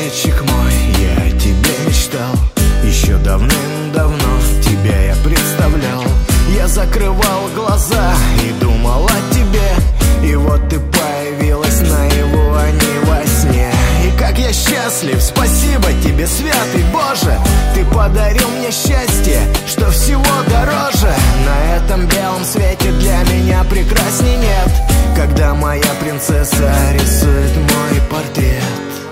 цветочек мой, я о тебе мечтал. Еще давным-давно тебя я представлял. Я закрывал глаза и думал о тебе. И вот ты появилась наяву, а не во сне. И как я счастлив, спасибо тебе, святый Боже. Ты подарил мне счастье, что всего дороже. На этом белом свете для меня прекрасней нет, когда моя принцесса рисует мой портрет.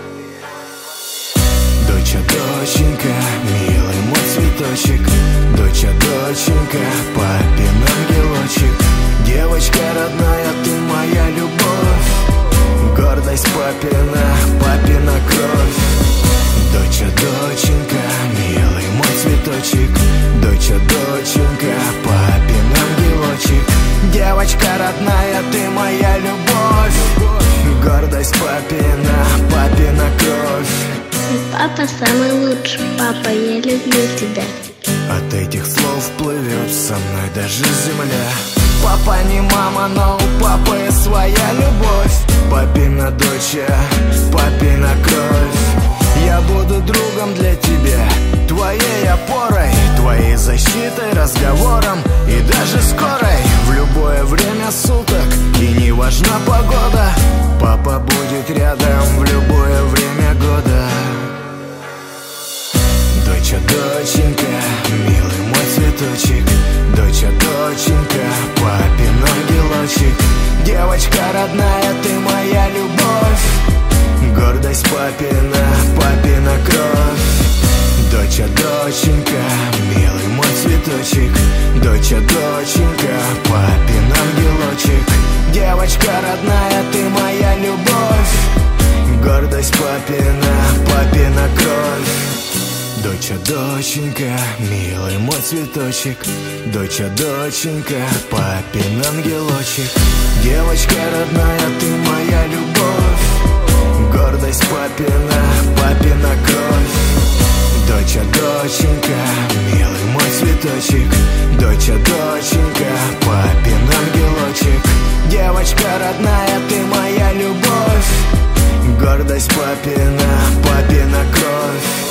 Доча, доченька, милый мой цветочек. Доча, доченька, папин ангелочек. Девочка родная, ты моя любовь. Гордость папина, папина кровь. Доча, доченька, милый мой цветочек. Доча, доченька, папин ангелочек. Девочка родная, ты моя любовь. Гордость папина, папина кровь. Папа самый лучший, папа, я люблю тебя. От этих слов плывет со мной даже земля. Папа не мама, но у папы своя любовь. Папина доча, папина кровь. Я буду другом для тебя, твоей опорой, твоей защитой, разговором и даже скорой. В любое время суток и не важна погода, папа будет рядом в любое время года. Доча, доченька, милый мой цветочек. Доча, доченька, папин ангелочек. Девочка родная, ты моя любовь. Гордость папина, папина кровь. Доча, доченька, милый мой цветочек. Доча, доченька, папин ангелочек. Девочка родная, ты моя любовь. Гордость папина, папина кровь. Доча, доченька, милый мой цветочек. Доча, доченька, папин ангелочек. Девочка родная, ты моя любовь. Гордость папина, папина кровь. Доча, доченька, милый мой цветочек. Доча, доченька, папин ангелочек. Девочка родная, ты моя любовь. Гордость папина, папина кровь.